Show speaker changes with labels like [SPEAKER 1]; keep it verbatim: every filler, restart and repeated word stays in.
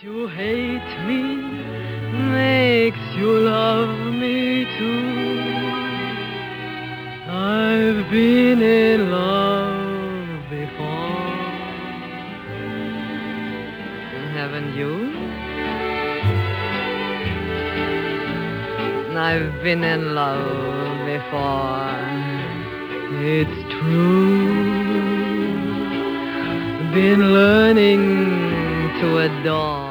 [SPEAKER 1] You hate me, makes you love me too. I've been in love before, haven't you? I've been in love before, it's true. Been learning to adore.